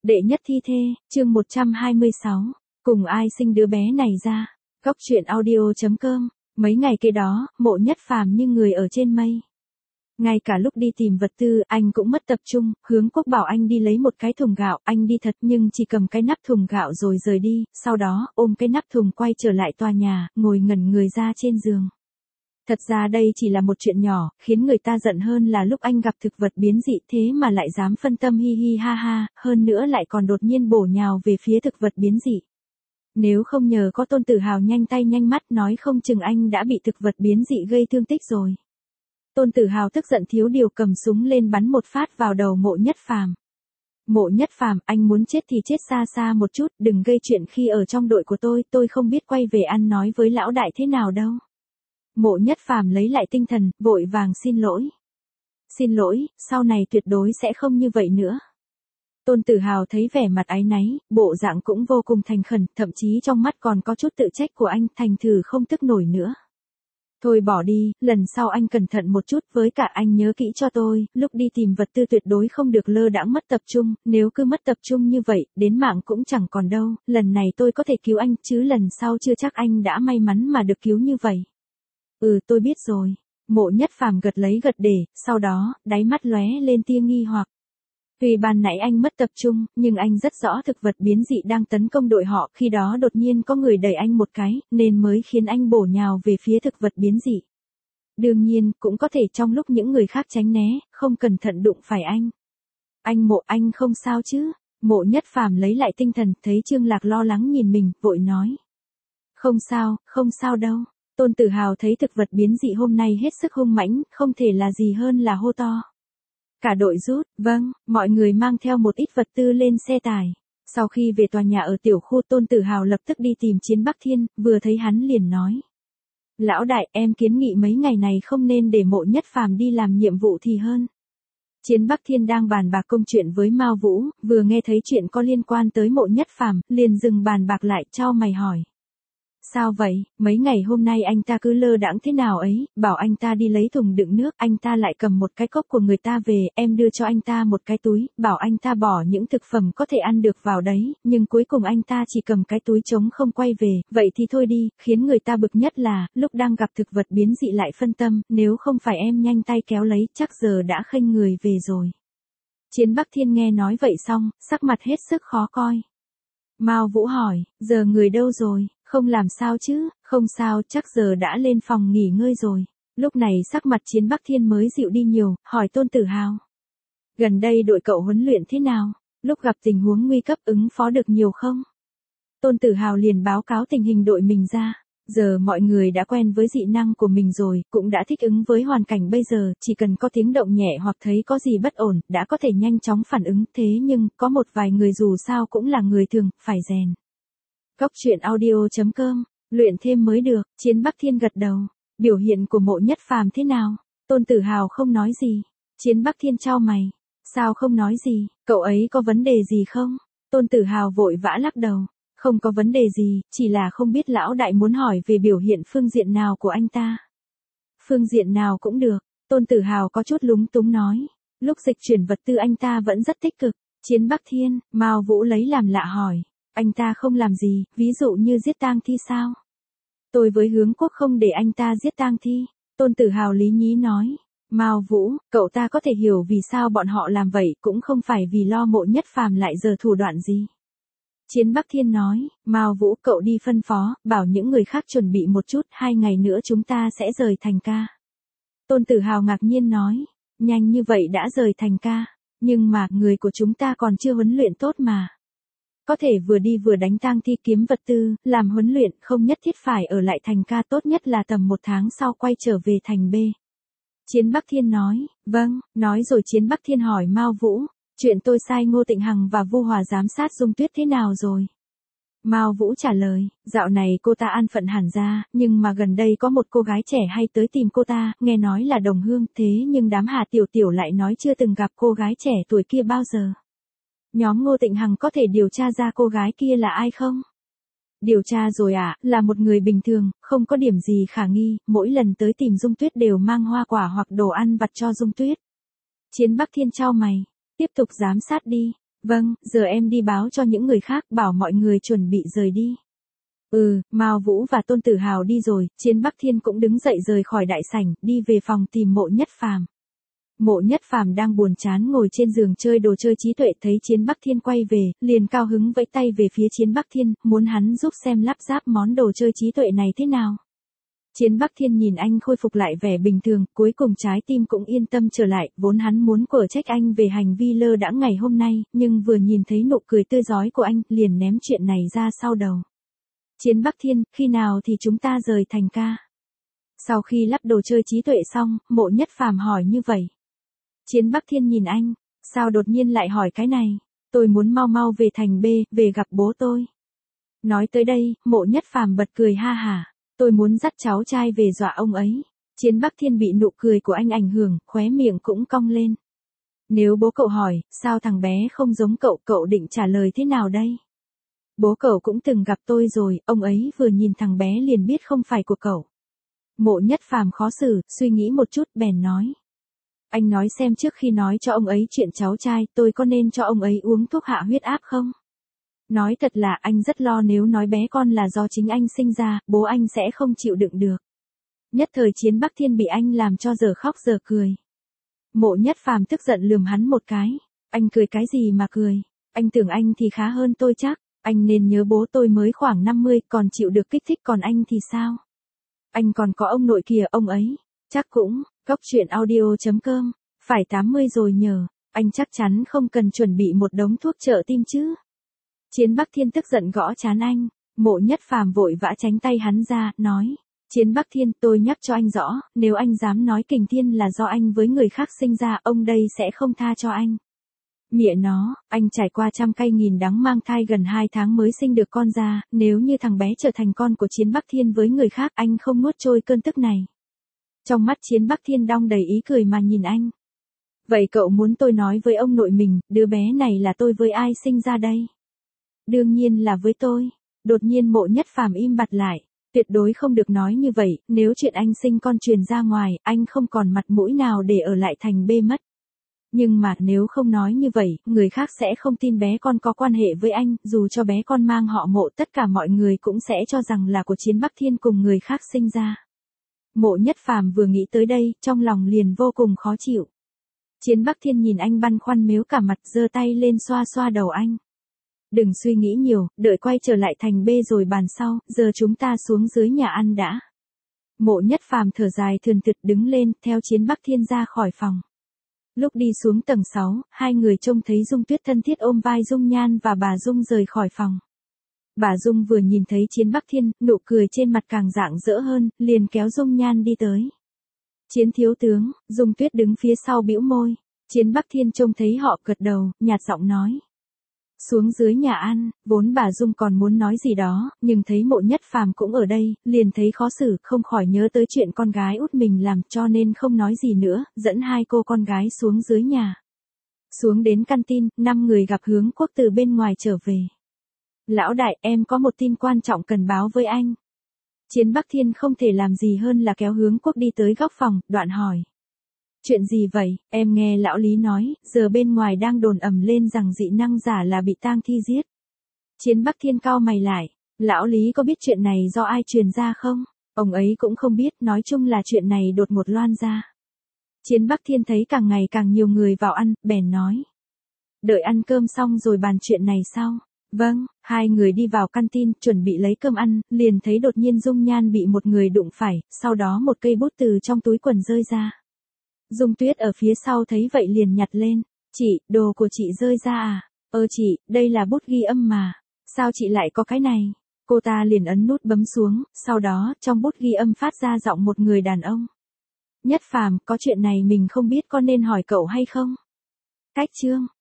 Đệ nhất thi thê, chương 126. Cùng ai sinh đứa bé này ra? Góc truyện audio.com. Mấy ngày kế đó, Mộ Nhất Phàm như người ở trên mây. Ngay cả lúc đi tìm vật tư, anh cũng mất tập trung. Hướng Quốc bảo anh đi lấy một cái thùng gạo, anh đi thật nhưng chỉ cầm cái nắp thùng gạo rồi rời đi, sau đó ôm cái nắp thùng quay trở lại tòa nhà, ngồi ngẩn người ra trên giường. Thật ra đây chỉ là một chuyện nhỏ, khiến người ta giận hơn là lúc anh gặp thực vật biến dị thế mà lại dám phân tâm hi hi ha ha, hơn nữa lại còn đột nhiên bổ nhào về phía thực vật biến dị. Nếu không nhờ có Tôn Tử Hào nhanh tay nhanh mắt nói không chừng anh đã bị thực vật biến dị gây thương tích rồi. Tôn Tử Hào tức giận thiếu điều cầm súng lên bắn một phát vào đầu Mộ Nhất Phàm. Mộ Nhất Phàm, anh muốn chết thì chết xa xa một chút, đừng gây chuyện khi ở trong đội của tôi không biết quay về ăn nói với lão đại thế nào đâu. Mộ Nhất Phàm lấy lại tinh thần, vội vàng xin lỗi. Xin lỗi, sau này tuyệt đối sẽ không như vậy nữa. Tôn Tử Hào thấy vẻ mặt áy náy, bộ dạng cũng vô cùng thành khẩn, thậm chí trong mắt còn có chút tự trách của anh, thành thử không tức nổi nữa. Thôi bỏ đi, lần sau anh cẩn thận một chút, với cả anh nhớ kỹ cho tôi, lúc đi tìm vật tư tuyệt đối không được lơ đãng mất tập trung, nếu cứ mất tập trung như vậy, đến mạng cũng chẳng còn đâu, lần này tôi có thể cứu anh, chứ lần sau chưa chắc anh đã may mắn mà được cứu như vậy. Tôi biết rồi. Mộ Nhất Phàm gật lấy gật để, sau đó, đáy mắt lóe lên tia nghi hoặc. Tuy ban nãy anh mất tập trung, nhưng anh rất rõ thực vật biến dị đang tấn công đội họ, khi đó đột nhiên có người đẩy anh một cái, nên mới khiến anh bổ nhào về phía thực vật biến dị. Đương nhiên, cũng có thể trong lúc những người khác tránh né, không cẩn thận đụng phải anh. Anh không sao chứ? Mộ Nhất Phàm lấy lại tinh thần, thấy Trương Lạc lo lắng nhìn mình, vội nói. Không sao đâu. Tôn Tử Hào thấy thực vật biến dị hôm nay hết sức hung mãnh, không thể là gì hơn là hô to. Cả đội rút, vâng, mọi người mang theo một ít vật tư lên xe tải. Sau khi về tòa nhà ở tiểu khu, Tôn Tử Hào lập tức đi tìm Chiến Bắc Thiên, vừa thấy hắn liền nói. Lão đại, em kiến nghị mấy ngày này không nên để Mộ Nhất Phàm đi làm nhiệm vụ thì hơn. Chiến Bắc Thiên đang bàn bạc công chuyện với Mao Vũ, vừa nghe thấy chuyện có liên quan tới Mộ Nhất Phàm, liền dừng bàn bạc lại, chau mày hỏi. Sao vậy, mấy ngày hôm nay anh ta cứ lơ đãng thế nào ấy, bảo anh ta đi lấy thùng đựng nước, anh ta lại cầm một cái cốc của người ta về, em đưa cho anh ta một cái túi, bảo anh ta bỏ những thực phẩm có thể ăn được vào đấy, nhưng cuối cùng anh ta chỉ cầm cái túi trống không quay về, vậy thì thôi đi, khiến người ta bực nhất là, lúc đang gặp thực vật biến dị lại phân tâm, nếu không phải em nhanh tay kéo lấy, chắc giờ đã khênh người về rồi. Chiến Bắc Thiên nghe nói vậy xong, sắc mặt hết sức khó coi. Mao Vũ hỏi, giờ người đâu rồi? Không làm sao chứ? Không sao, chắc giờ đã lên phòng nghỉ ngơi rồi. Lúc này sắc mặt Chiến Bắc Thiên mới dịu đi nhiều, hỏi Tôn Tử Hào. Gần đây đội cậu huấn luyện thế nào? Lúc gặp tình huống nguy cấp ứng phó được nhiều không? Tôn Tử Hào liền báo cáo tình hình đội mình ra. Giờ mọi người đã quen với dị năng của mình rồi, cũng đã thích ứng với hoàn cảnh bây giờ, chỉ cần có tiếng động nhẹ hoặc thấy có gì bất ổn, đã có thể nhanh chóng phản ứng, thế nhưng, có một vài người dù sao cũng là người thường, phải rèn. Góc truyện audio.com, luyện thêm mới được, Chiến Bắc Thiên gật đầu. Biểu hiện của Mộ Nhất Phàm thế nào? Tôn Tử Hào không nói gì. Chiến Bắc Thiên chau mày. Sao không nói gì, cậu ấy có vấn đề gì không? Tôn Tử Hào vội vã lắc đầu. Không có vấn đề gì, chỉ là không biết lão đại muốn hỏi về biểu hiện phương diện nào của anh ta. Phương diện nào cũng được, Tôn Tử Hào có chút lúng túng nói. Lúc dịch chuyển vật tư anh ta vẫn rất tích cực. Chiến Bắc Thiên, Mao Vũ lấy làm lạ hỏi. Anh ta không làm gì, ví dụ như giết tang thi sao? Tôi với Hướng Quốc không để anh ta giết tang thi. Tôn Tử Hào lý nhí nói. Mao Vũ, cậu ta có thể hiểu vì sao bọn họ làm vậy, cũng không phải vì lo Mộ Nhất Phàm lại giở thủ đoạn gì. Chiến Bắc Thiên nói, Mao Vũ, cậu đi phân phó, bảo những người khác chuẩn bị một chút, 2 ngày nữa chúng ta sẽ rời thành ca. Tôn Tử Hào ngạc nhiên nói, nhanh như vậy đã rời thành ca, nhưng mà người của chúng ta còn chưa huấn luyện tốt mà. Có thể vừa đi vừa đánh tang thi kiếm vật tư, làm huấn luyện, không nhất thiết phải ở lại thành ca, tốt nhất là tầm 1 tháng sau quay trở về thành B. Chiến Bắc Thiên nói, vâng, nói rồi Chiến Bắc Thiên hỏi Mao Vũ, chuyện tôi sai Ngô Tịnh Hằng và Vu Hòa giám sát Dung Tuyết thế nào rồi? Mao Vũ trả lời, dạo này cô ta an phận hẳn ra, nhưng mà gần đây có một cô gái trẻ hay tới tìm cô ta, nghe nói là đồng hương, thế nhưng đám Hà Tiểu Tiểu lại nói chưa từng gặp cô gái trẻ tuổi kia bao giờ. Nhóm Ngô Tịnh Hằng có thể điều tra ra cô gái kia là ai không? Điều tra rồi ạ, là một người bình thường, không có điểm gì khả nghi, mỗi lần tới tìm Dung Tuyết đều mang hoa quả hoặc đồ ăn vặt cho Dung Tuyết. Chiến Bắc Thiên chau mày, tiếp tục giám sát đi. Vâng, giờ em đi báo cho những người khác bảo mọi người chuẩn bị rời đi. Mao Vũ và Tôn Tử Hào đi rồi, Chiến Bắc Thiên cũng đứng dậy rời khỏi đại sảnh, đi về phòng tìm Mộ Nhất Phàm. Mộ Nhất Phàm đang buồn chán ngồi trên giường chơi đồ chơi trí tuệ, thấy Chiến Bắc Thiên quay về, liền cao hứng vẫy tay về phía Chiến Bắc Thiên, muốn hắn giúp xem lắp ráp món đồ chơi trí tuệ này thế nào. Chiến Bắc Thiên nhìn anh khôi phục lại vẻ bình thường, cuối cùng trái tim cũng yên tâm trở lại, vốn hắn muốn quở trách anh về hành vi lơ đãng ngày hôm nay, nhưng vừa nhìn thấy nụ cười tươi rói của anh, liền ném chuyện này ra sau đầu. Chiến Bắc Thiên, khi nào thì chúng ta rời thành ca? Sau khi lắp đồ chơi trí tuệ xong, Mộ Nhất Phàm hỏi như vậy. Chiến Bắc Thiên nhìn anh, sao đột nhiên lại hỏi cái này? Tôi muốn mau mau về thành B, về gặp bố tôi. Nói tới đây, Mộ Nhất Phàm bật cười ha hả. Tôi muốn dắt cháu trai về dọa ông ấy. Chiến Bắc Thiên bị nụ cười của anh ảnh hưởng, khóe miệng cũng cong lên. Nếu bố cậu hỏi, sao thằng bé không giống cậu, cậu định trả lời thế nào đây? Bố cậu cũng từng gặp tôi rồi, ông ấy vừa nhìn thằng bé liền biết không phải của cậu. Mộ Nhất Phàm khó xử, suy nghĩ một chút bèn nói. Anh nói xem trước khi nói cho ông ấy chuyện cháu trai, tôi có nên cho ông ấy uống thuốc hạ huyết áp không? Nói thật là anh rất lo nếu nói bé con là do chính anh sinh ra, bố anh sẽ không chịu đựng được. Nhất thời Chiến Bắc Thiên bị anh làm cho giờ khóc giờ cười. Mộ Nhất Phàm tức giận lườm hắn một cái. Anh cười cái gì mà cười? Anh tưởng anh thì khá hơn tôi chắc. Anh nên nhớ bố tôi mới khoảng 50 còn chịu được kích thích, còn anh thì sao? Anh còn có ông nội kìa, ông ấy. Chắc cũng, coctruyện.audio.com, phải 80 rồi nhờ. Anh chắc chắn không cần chuẩn bị một đống thuốc trợ tim chứ. Chiến Bắc Thiên tức giận gõ trán anh. Mộ Nhất Phàm vội vã tránh tay hắn ra, nói. Chiến Bắc Thiên, tôi nhắc cho anh rõ, nếu anh dám nói Kình Thiên là do anh với người khác sinh ra, ông đây sẽ không tha cho anh. Mẹ nó, anh trải qua trăm cay nghìn đắng mang thai gần 2 tháng mới sinh được con ra, nếu như thằng bé trở thành con của Chiến Bắc Thiên với người khác, anh không nuốt trôi cơn tức này. Trong mắt Chiến Bắc Thiên đong đầy ý cười mà nhìn anh. Vậy cậu muốn tôi nói với ông nội mình, đứa bé này là tôi với ai sinh ra đây? Đương nhiên là với tôi. Đột nhiên Mộ Nhất Phàm im bặt lại. Tuyệt đối không được nói như vậy, nếu chuyện anh sinh con truyền ra ngoài, anh không còn mặt mũi nào để ở lại thành B mất. Nhưng mà nếu không nói như vậy, người khác sẽ không tin bé con có quan hệ với anh, dù cho bé con mang họ Mộ, tất cả mọi người cũng sẽ cho rằng là của Chiến Bắc Thiên cùng người khác sinh ra. Mộ Nhất Phàm vừa nghĩ tới đây, trong lòng liền vô cùng khó chịu. Chiến Bắc Thiên nhìn anh băn khoăn mếu cả mặt, giơ tay lên xoa xoa đầu anh. Đừng suy nghĩ nhiều, đợi quay trở lại thành B rồi bàn sau, giờ chúng ta xuống dưới nhà ăn đã. Mộ Nhất Phàm thở dài thườn thượt đứng lên, theo Chiến Bắc Thiên ra khỏi phòng. Lúc đi xuống tầng 6, hai người trông thấy Dung Tuyết thân thiết ôm vai Dung Nhan và bà Dung rời khỏi phòng. Bà Dung vừa nhìn thấy Chiến Bắc Thiên, nụ cười trên mặt càng rạng rỡ hơn, liền kéo Dung Nhan đi tới. Chiến thiếu tướng, Dung Tuyết đứng phía sau bĩu môi. Chiến Bắc Thiên trông thấy họ gật đầu, nhạt giọng nói. Xuống dưới nhà ăn, vốn bà Dung còn muốn nói gì đó, nhưng thấy Mộ Nhất Phàm cũng ở đây, liền thấy khó xử, không khỏi nhớ tới chuyện con gái út mình làm, cho nên không nói gì nữa, dẫn hai cô con gái xuống dưới nhà. Xuống đến căn tin, 5 người gặp Hướng Quốc từ bên ngoài trở về. Lão đại, em có một tin quan trọng cần báo với anh. Chiến Bắc Thiên không thể làm gì hơn là kéo Hướng Quốc đi tới góc phòng, đoạn hỏi. Chuyện gì vậy, em nghe lão Lý nói, giờ bên ngoài đang đồn ầm lên rằng dị năng giả là bị tang thi giết. Chiến Bắc Thiên cau mày lại, lão Lý có biết chuyện này do ai truyền ra không? Ông ấy cũng không biết, nói chung là chuyện này đột ngột loan ra. Chiến Bắc Thiên thấy càng ngày càng nhiều người vào ăn, bèn nói. Đợi ăn cơm xong rồi bàn chuyện này sau. Vâng, hai người đi vào căn tin, chuẩn bị lấy cơm ăn, liền thấy đột nhiên Dung Nhan bị một người đụng phải, sau đó một cây bút từ trong túi quần rơi ra. Dung Tuyết ở phía sau thấy vậy liền nhặt lên. Chị, đồ của chị rơi ra à? Chị, đây là bút ghi âm mà. Sao chị lại có cái này? Cô ta liền ấn nút bấm xuống, sau đó, trong bút ghi âm phát ra giọng một người đàn ông. Nhất Phàm, có chuyện này mình không biết, có nên hỏi cậu hay không? Cách chương.